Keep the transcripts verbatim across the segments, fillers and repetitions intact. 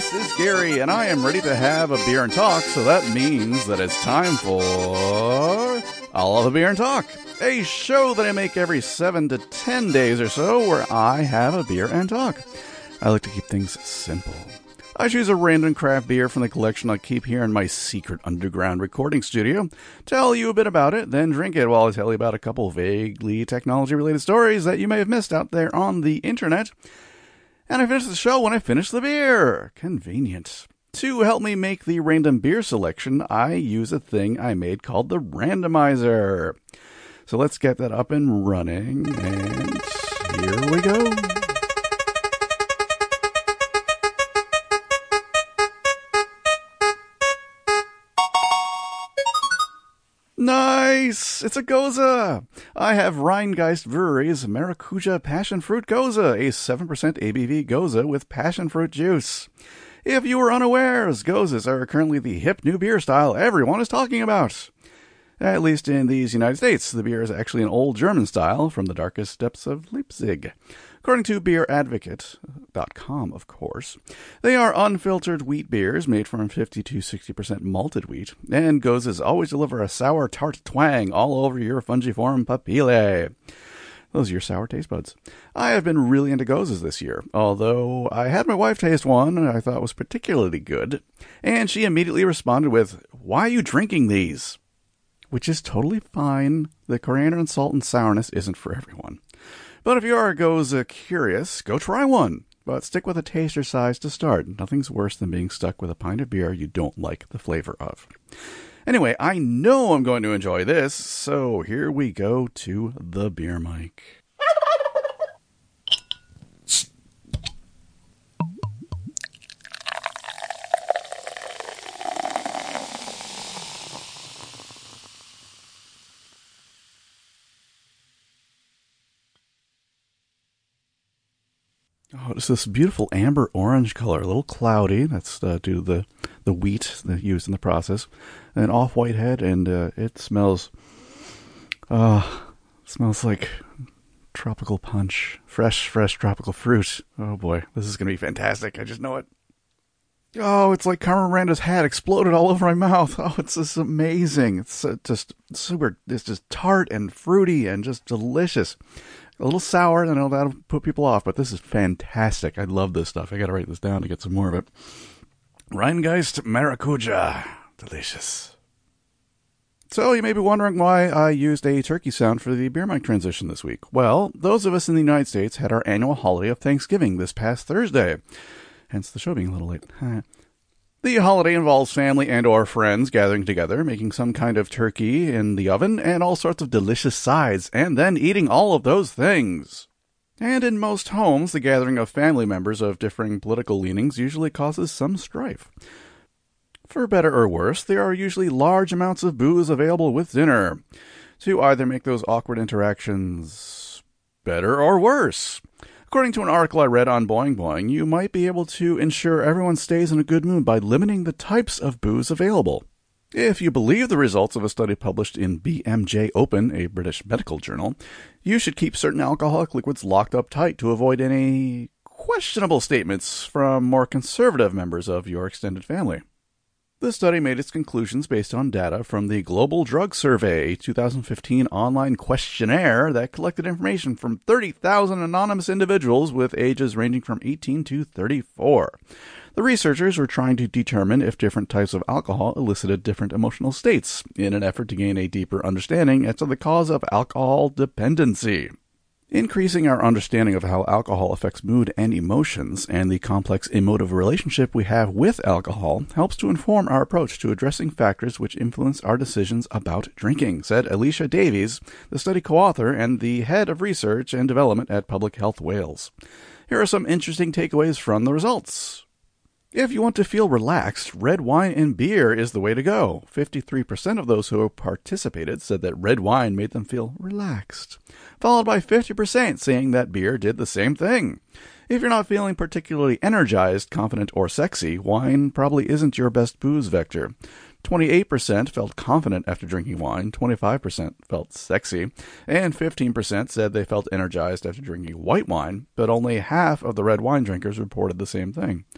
This is Gary, and I am ready to have a beer and talk, so that means that it's time for I'll Have a Beer and Talk, a show that I make every seven to ten days or so where I have a beer and talk. I like to keep things simple. I choose a random craft beer from the collection I keep here in my secret underground recording studio, tell you a bit about it, then drink it while I tell you about a couple vaguely technology-related stories that you may have missed out there on the internet. And I finish the show when I finish the beer. Convenient. To help me make the random beer selection, I use a thing I made called the randomizer. So let's get that up and running, and here we go. Nice! It's a Goza! I have Rheingeist Brewery's Maracuja Passion Fruit Goza, a seven percent A B V Goza with passion fruit juice. If you were unawares, Gozas are currently the hip new beer style everyone is talking about. At least in these United States, the beer is actually an old German style from the darkest depths of Leipzig. According to beer advocate dot com, of course, they are unfiltered wheat beers made from fifty to sixty percent malted wheat, and Gozas always deliver a sour tart twang all over your fungiform papillae. Those are your sour taste buds. I have been really into Gozas this year, although I had my wife taste one I thought was particularly good, and she immediately responded with, "Why are you drinking these?" Which is totally fine. The coriander and salt and sourness isn't for everyone. But if you are Goza curious, go try one. But stick with a taster size to start. Nothing's worse than being stuck with a pint of beer you don't like the flavor of. Anyway, I know I'm going to enjoy this, so here we go to the beer mic. Oh, it's this beautiful amber orange color, a little cloudy. That's uh, due to the, the wheat that used in the process. An off-white head, and uh, it smells, uh, smells like tropical punch. Fresh, fresh tropical fruit. Oh boy, this is going to be fantastic. I just know it. Oh, it's like Carmen Miranda's hat exploded all over my mouth. Oh, it's just amazing. It's uh, just super, it's just tart and fruity and just delicious. A little sour, I know that'll put people off, but this is fantastic. I love this stuff. I gotta write this down to get some more of it. Rheingeist Maracuja. Delicious. So you may be wondering why I used a turkey sound for the beer mic transition this week. Well, those of us in the United States had our annual holiday of Thanksgiving this past Thursday. Hence the show being a little late. The holiday involves family and or friends gathering together, making some kind of turkey in the oven, and all sorts of delicious sides, and then eating all of those things. And in most homes, the gathering of family members of differing political leanings usually causes some strife. For better or worse, there are usually large amounts of booze available with dinner, to either make those awkward interactions better or worse. According to an article I read on Boing Boing, you might be able to ensure everyone stays in a good mood by limiting the types of booze available. If you believe the results of a study published in B M J Open, a British medical journal, you should keep certain alcoholic liquids locked up tight to avoid any questionable statements from more conservative members of your extended family. The study made its conclusions based on data from the Global Drug Survey, a two thousand fifteen online questionnaire that collected information from thirty thousand anonymous individuals with ages ranging from eighteen to thirty-four. The researchers were trying to determine if different types of alcohol elicited different emotional states in an effort to gain a deeper understanding as to the cause of alcohol dependency. Increasing our understanding of how alcohol affects mood and emotions and the complex emotive relationship we have with alcohol helps to inform our approach to addressing factors which influence our decisions about drinking, said Alicia Davies, the study co-author and the head of research and development at Public Health Wales. Here are some interesting takeaways from the results. If you want to feel relaxed, red wine and beer is the way to go. fifty-three percent of those who participated said that red wine made them feel relaxed, followed by fifty percent saying that beer did the same thing. If you're not feeling particularly energized, confident, or sexy, wine probably isn't your best booze vector. twenty-eight percent felt confident after drinking wine, twenty-five percent felt sexy, and fifteen percent said they felt energized after drinking white wine, but only half of the red wine drinkers reported the same thing.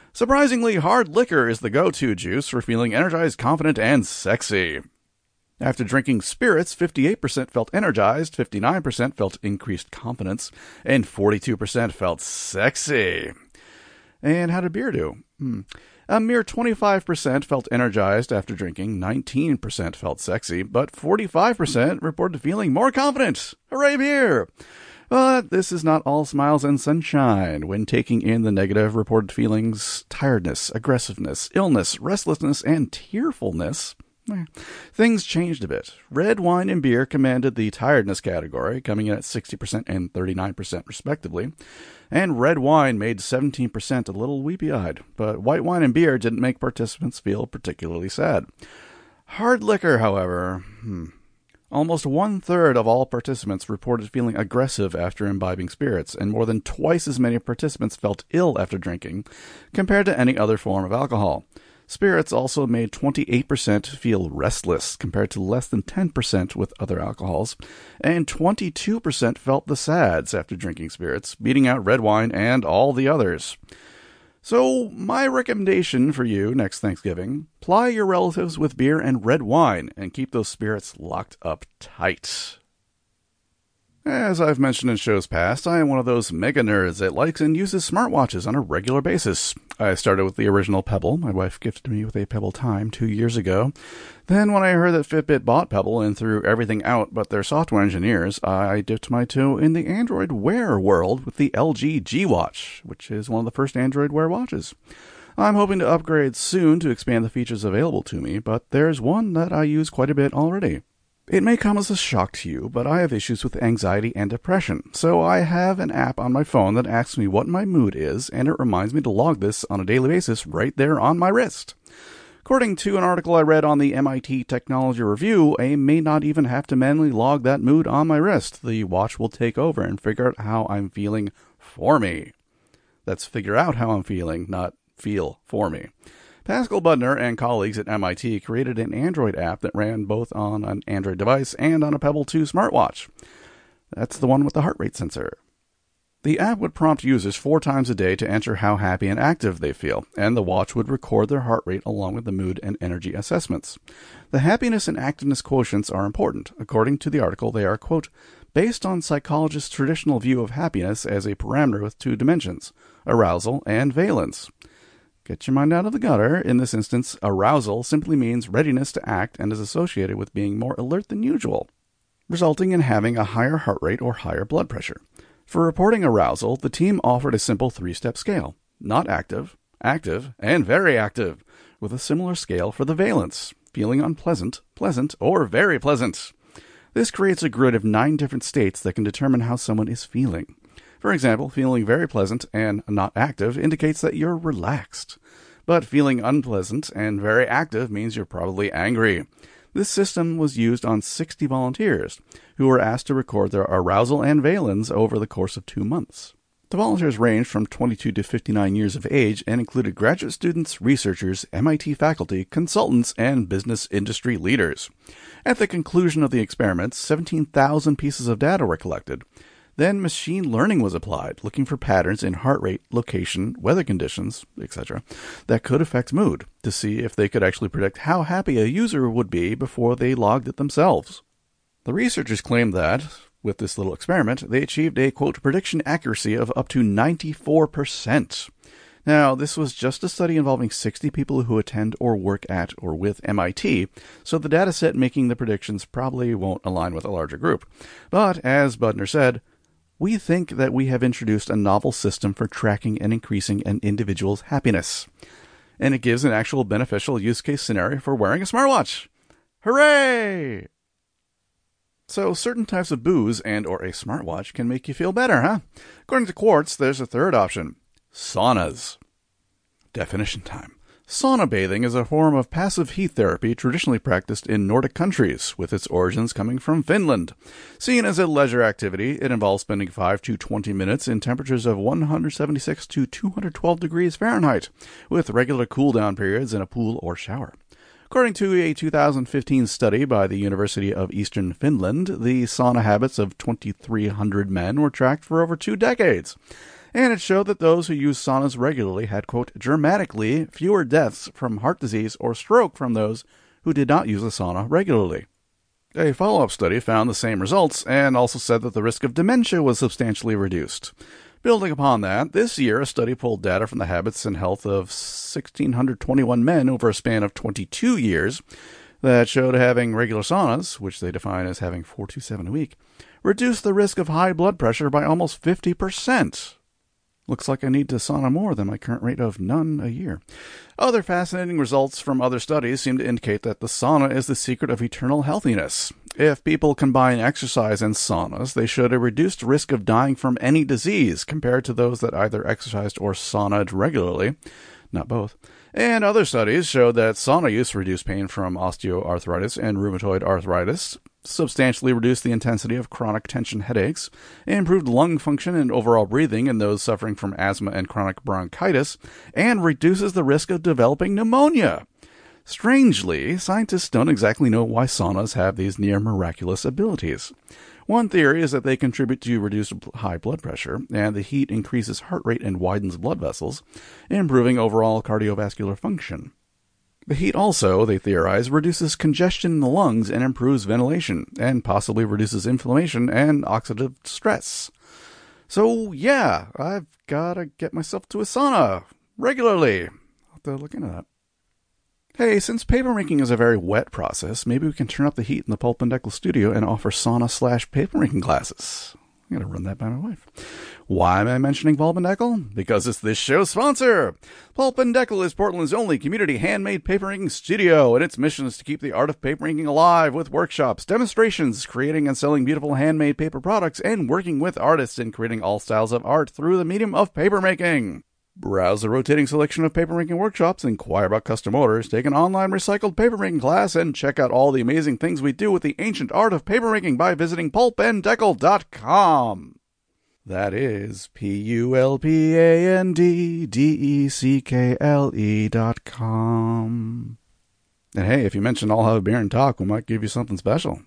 Surprisingly, hard liquor is the go-to juice for feeling energized, confident, and sexy. After drinking spirits, fifty-eight percent felt energized, fifty-nine percent felt increased confidence, and forty-two percent felt sexy. And how did beer do? Hmm. A mere twenty-five percent felt energized after drinking, nineteen percent felt sexy, but forty-five percent reported feeling more confident. Hooray, beer! But this is not all smiles and sunshine. When taking in the negative reported feelings, tiredness, aggressiveness, illness, restlessness, and tearfulness, things changed a bit. Red wine and beer commanded the tiredness category, coming in at sixty percent and thirty-nine percent respectively. And red wine made seventeen percent a little weepy-eyed, but white wine and beer didn't make participants feel particularly sad. Hard liquor, however, hmm. Almost one-third of all participants reported feeling aggressive after imbibing spirits, and more than twice as many participants felt ill after drinking, compared to any other form of alcohol. Spirits also made twenty-eight percent feel restless, compared to less than ten percent with other alcohols, and twenty-two percent felt the sads after drinking spirits, beating out red wine and all the others. So, my recommendation for you next Thanksgiving, ply your relatives with beer and red wine, and keep those spirits locked up tight. As I've mentioned in shows past, I am one of those mega nerds that likes and uses smartwatches on a regular basis. I started with the original Pebble. My wife gifted me with a Pebble Time two years ago. Then when I heard that Fitbit bought Pebble and threw everything out but their software engineers, I dipped my toe in the Android Wear world with the L G G Watch, which is one of the first Android Wear watches. I'm hoping to upgrade soon to expand the features available to me, but there's one that I use quite a bit already. It may come as a shock to you, but I have issues with anxiety and depression, so I have an app on my phone that asks me what my mood is, and it reminds me to log this on a daily basis right there on my wrist. According to an article I read on the M I T Technology Review, I may not even have to manually log that mood on my wrist. The watch will take over and figure out how I'm feeling for me. That's figure out how I'm feeling, not feel for me. Pascal Budner and colleagues at M I T created an Android app that ran both on an Android device and on a Pebble two smartwatch. That's the one with the heart rate sensor. The app would prompt users four times a day to enter how happy and active they feel, and the watch would record their heart rate along with the mood and energy assessments. The happiness and activeness quotients are important. According to the article, they are, quote, based on psychologists' traditional view of happiness as a parameter with two dimensions, arousal and valence. Get your mind out of the gutter. In this instance, arousal simply means readiness to act and is associated with being more alert than usual, resulting in having a higher heart rate or higher blood pressure. For reporting arousal, the team offered a simple three-step scale: not active, active, and very active, with a similar scale for the valence: feeling unpleasant, pleasant, or very pleasant. This creates a grid of nine different states that can determine how someone is feeling. For example, feeling very pleasant and not active indicates that you're relaxed. But feeling unpleasant and very active means you're probably angry. This system was used on sixty volunteers, who were asked to record their arousal and valence over the course of two months. The volunteers ranged from twenty-two to fifty-nine years of age and included graduate students, researchers, M I T faculty, consultants, and business industry leaders. At the conclusion of the experiments, seventeen thousand pieces of data were collected. Then machine learning was applied, looking for patterns in heart rate, location, weather conditions, et cetera, that could affect mood, to see if they could actually predict how happy a user would be before they logged it themselves. The researchers claimed that, with this little experiment, they achieved a, quote, prediction accuracy of up to ninety-four percent. Now, this was just a study involving sixty people who attend or work at or with M I T, so the dataset making the predictions probably won't align with a larger group. But, as Budner said, we think that we have introduced a novel system for tracking and increasing an individual's happiness. And it gives an actual beneficial use case scenario for wearing a smartwatch. Hooray! So certain types of booze and or a smartwatch can make you feel better, huh? According to Quartz, there's a third option: saunas. Definition time. Sauna bathing is a form of passive heat therapy traditionally practiced in Nordic countries, with its origins coming from Finland. Seen as a leisure activity, it involves spending five to twenty minutes in temperatures of one hundred seventy-six to two hundred twelve degrees Fahrenheit, with regular cool-down periods in a pool or shower. According to a two thousand fifteen study by the University of Eastern Finland, the sauna habits of twenty-three hundred men were tracked for over two decades. and it showed that those who used saunas regularly had, quote, dramatically fewer deaths from heart disease or stroke from those who did not use a sauna regularly. A follow-up study found the same results and also said that the risk of dementia was substantially reduced. Building upon that, this year a study pulled data from the habits and health of one thousand six hundred twenty-one men over a span of twenty-two years that showed having regular saunas, which they define as having four to seven a week, reduced the risk of high blood pressure by almost fifty percent. Looks like I need to sauna more than my current rate of none a year. Other fascinating results from other studies seem to indicate that the sauna is the secret of eternal healthiness. If people combine exercise and saunas, they showed a reduced risk of dying from any disease compared to those that either exercised or saunaed regularly. Not both. And other studies showed that sauna use reduced pain from osteoarthritis and rheumatoid arthritis, substantially reduced the intensity of chronic tension headaches, improved lung function and overall breathing in those suffering from asthma and chronic bronchitis, and reduces the risk of developing pneumonia. Strangely, scientists don't exactly know why saunas have these near-miraculous abilities. One theory is that they contribute to reduced high blood pressure, and the heat increases heart rate and widens blood vessels, improving overall cardiovascular function. The heat also, they theorize, reduces congestion in the lungs and improves ventilation, and possibly reduces inflammation and oxidative stress. So, yeah, I've got to get myself to a sauna regularly. I'll have to look into that. Hey, since papermaking is a very wet process, maybe we can turn up the heat in the Pulp and Deckel studio and offer sauna slash papermaking classes. I'm going to run that by my wife. Why am I mentioning Pulp and Deckel? Because it's this show's sponsor. Pulp and Deckel is Portland's only community handmade papermaking studio, and its mission is to keep the art of papermaking alive with workshops, demonstrations, creating and selling beautiful handmade paper products, and working with artists in creating all styles of art through the medium of papermaking. Browse the rotating selection of papermaking workshops, inquire about custom orders, take an online recycled papermaking class, and check out all the amazing things we do with the ancient art of papermaking by visiting pulp and deckel dot com. That is P U L P A N D D E C K L E dot com. And hey, if you mention I'll have a beer and talk, we might give you something special.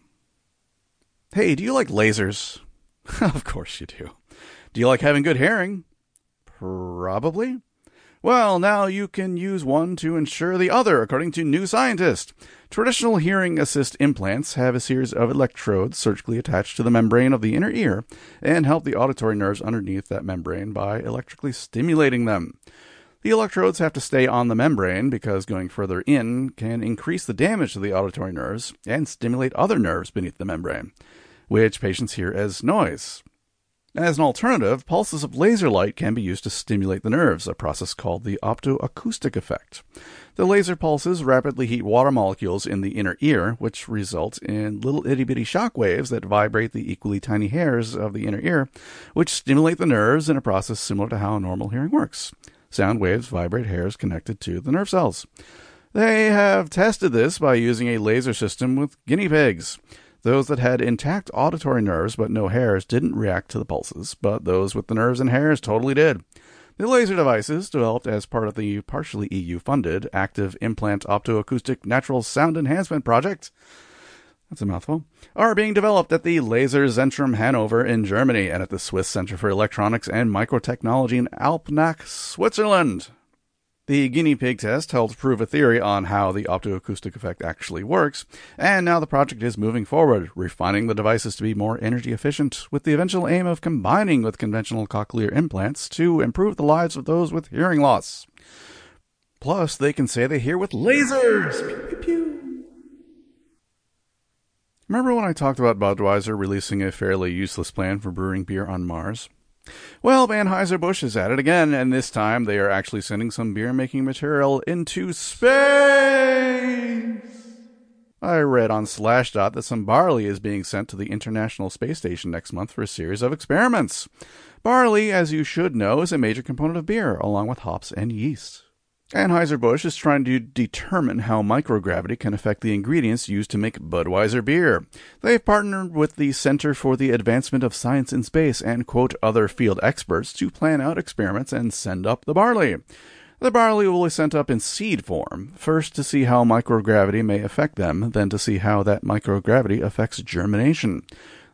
Hey, do you like lasers? Of course you do. Do you like having good hearing? Probably. Well, now you can use one to ensure the other, according to New Scientist. Traditional hearing assist implants have a series of electrodes surgically attached to the membrane of the inner ear and help the auditory nerves underneath that membrane by electrically stimulating them. The electrodes have to stay on the membrane because going further in can increase the damage to the auditory nerves and stimulate other nerves beneath the membrane, which patients hear as noise. As an alternative, pulses of laser light can be used to stimulate the nerves, a process called the optoacoustic effect. The laser pulses rapidly heat water molecules in the inner ear, which results in little itty-bitty shock waves that vibrate the equally tiny hairs of the inner ear, which stimulate the nerves in a process similar to how normal hearing works. Sound waves vibrate hairs connected to the nerve cells. They have tested this by using a laser system with guinea pigs. Those that had intact auditory nerves but no hairs didn't react to the pulses, but those with the nerves and hairs totally did. The laser devices, developed as part of the partially E U-funded Active Implant Optoacoustic Natural Sound Enhancement Project, that's a mouthful, are being developed at the Laserzentrum Hanover in Germany and at the Swiss Center for Electronics and Microtechnology in Alpnach, Switzerland. The guinea pig test helped prove a theory on how the optoacoustic effect actually works, and now the project is moving forward, refining the devices to be more energy efficient, with the eventual aim of combining with conventional cochlear implants to improve the lives of those with hearing loss. Plus, they can say they hear with lasers! Pew, pew, pew. Remember when I talked about Budweiser releasing a fairly useless plan for brewing beer on Mars? Well, Anheuser-Busch is at it again, and this time they are actually sending some beer-making material into space! I read on Slashdot that some barley is being sent to the International Space Station next month for a series of experiments. Barley, as you should know, is a major component of beer, along with hops and yeast. Anheuser-Busch is trying to determine how microgravity can affect the ingredients used to make Budweiser beer. They've partnered with the Center for the Advancement of Science in Space and, quote, other field experts to plan out experiments and send up the barley. The barley will be sent up in seed form, first to see how microgravity may affect them, then to see how that microgravity affects germination.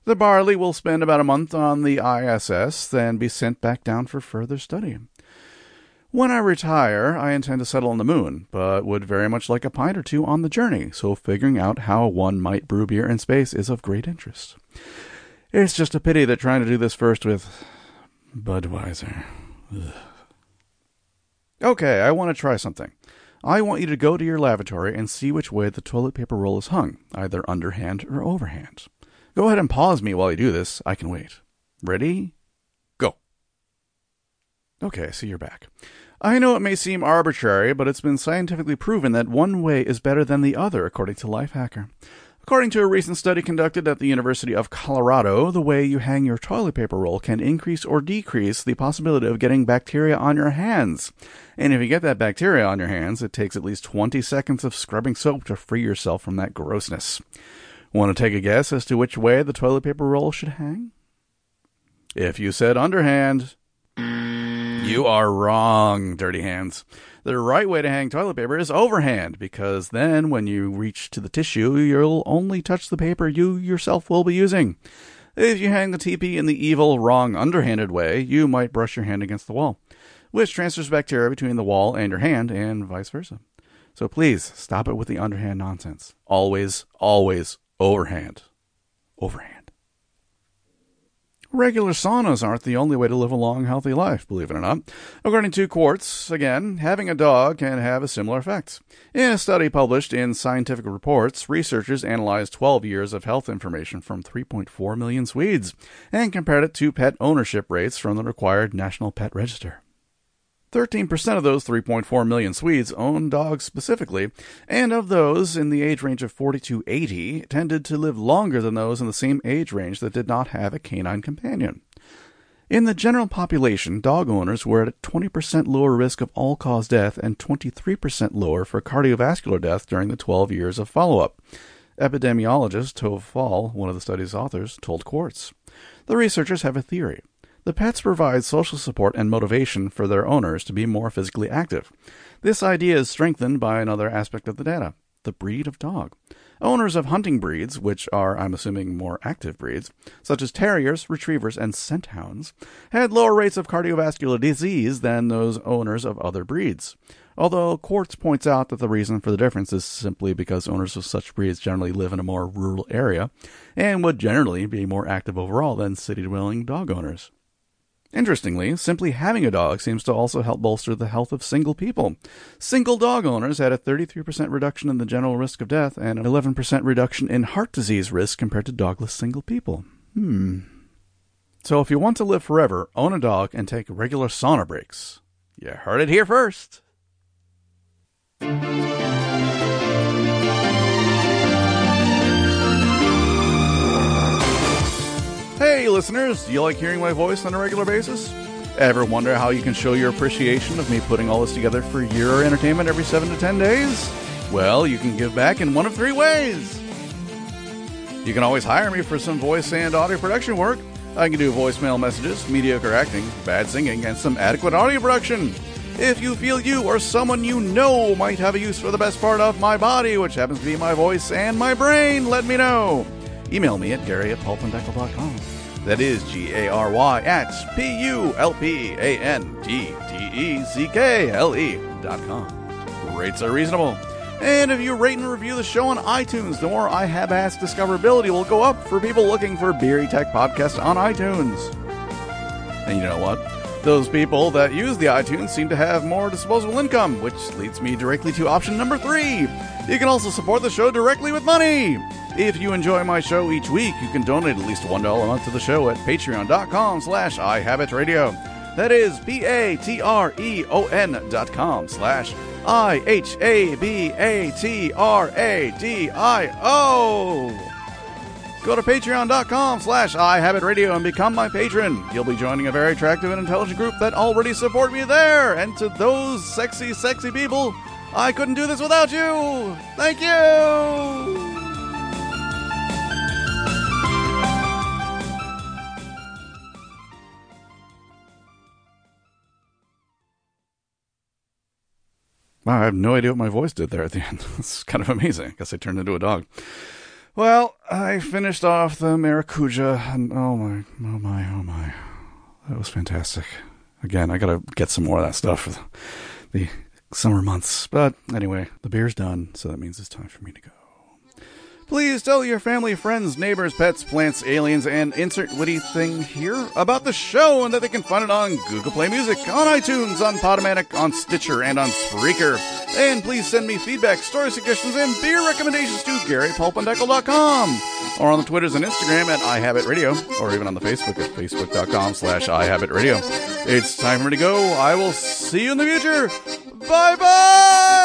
The barley will spend about a month on the I S S, then be sent back down for further study. When I retire, I intend to settle on the moon, but would very much like a pint or two on the journey, so figuring out how one might brew beer in space is of great interest. It's just a pity that trying to do this first with Budweiser. Ugh. Okay, I want to try something. I want you to go to your lavatory and see which way the toilet paper roll is hung, either underhand or overhand. Go ahead and pause me while you do this. I can wait. Ready? Go. Okay, I see you're back. I know it may seem arbitrary, but it's been scientifically proven that one way is better than the other, according to Lifehacker. According to a recent study conducted at the University of Colorado, the way you hang your toilet paper roll can increase or decrease the possibility of getting bacteria on your hands. And if you get that bacteria on your hands, it takes at least twenty seconds of scrubbing soap to free yourself from that grossness. Want to take a guess as to which way the toilet paper roll should hang? If you said underhand, you are wrong, dirty hands. The right way to hang toilet paper is overhand, because then when you reach to the tissue, you'll only touch the paper you yourself will be using. If you hang the T P in the evil, wrong, underhanded way, you might brush your hand against the wall, which transfers bacteria between the wall and your hand, and vice versa. So please, stop it with the underhand nonsense. Always, always overhand. Overhand. Regular saunas aren't the only way to live a long, healthy life, believe it or not. According to Quartz, again, having a dog can have a similar effect. In a study published in Scientific Reports, researchers analyzed twelve years of health information from three point four million Swedes and compared it to pet ownership rates from the required National Pet Register. thirteen percent of those three point four million Swedes own dogs specifically, and of those in the age range of forty to eighty tended to live longer than those in the same age range that did not have a canine companion. In the general population, dog owners were at a twenty percent lower risk of all-cause death and twenty-three percent lower for cardiovascular death during the twelve years of follow-up. Epidemiologist Tove Fall, one of the study's authors, told Quartz. The researchers have a theory. The pets provide social support and motivation for their owners to be more physically active. This idea is strengthened by another aspect of the data, the breed of dog. Owners of hunting breeds, which are, I'm assuming, more active breeds, such as terriers, retrievers, and scent hounds, had lower rates of cardiovascular disease than those owners of other breeds. Although Quartz points out that the reason for the difference is simply because owners of such breeds generally live in a more rural area and would generally be more active overall than city-dwelling dog owners. Interestingly, simply having a dog seems to also help bolster the health of single people. Single dog owners had a thirty-three percent reduction in the general risk of death and an eleven percent reduction in heart disease risk compared to dogless single people. Hmm. So if you want to live forever, own a dog and take regular sauna breaks. You heard it here first. Hey listeners, do you like hearing my voice on a regular basis? Ever wonder how you can show your appreciation of me putting all this together for your entertainment every seven to ten days? Well, you can give back in one of three ways. You can always hire me for some voice and audio production work. I can do voicemail messages, mediocre acting, bad singing, and some adequate audio production. If you feel you or someone you know might have a use for the best part of my body, which happens to be my voice and my brain, let me know. Email me at Gary at pulpanddeckle dot com. That is G A R Y at P U L P A N D D E C K L E dot com. Rates are reasonable. And if you rate and review the show on iTunes, the more I have ass discoverability will go up for people looking for Beery Tech Podcast on iTunes. And you know what? Those people that use the iTunes seem to have more disposable income, which leads me directly to option number three. You can also support the show directly with money. If you enjoy my show each week, you can donate at least one dollar a month to the show at patreon.com slash ihabbitradio. That is P-A-T-R-E-O-N dot com slash I-H-A-B-A-T-R-A-D-I-O. Go to patreon.com slash ihabbitradio and become my patron. You'll be joining a very attractive and intelligent group that already support me there. And to those sexy, sexy people, I couldn't do this without you. Thank you. Wow, I have no idea what my voice did there at the end. It's kind of amazing. I guess I turned into a dog. Well, I finished off the Maracuja, and oh my, oh my, oh my. That was fantastic. Again, I gotta get some more of that stuff for the, the summer months. But anyway, the beer's done, so that means it's time for me to go. Please tell your family, friends, neighbors, pets, plants, aliens, and insert witty thing here about the show, and that they can find it on Google Play Music, on iTunes, on Podomatic, on Stitcher, and on Spreaker. And please send me feedback, story suggestions, and beer recommendations to Gary Pulp and Deckle dot com, or on the Twitters and Instagram at iHabitRadio, or even on the Facebook at Facebook.com slash iHabitRadio. It's time for me to go. I will see you in the future. Bye-bye!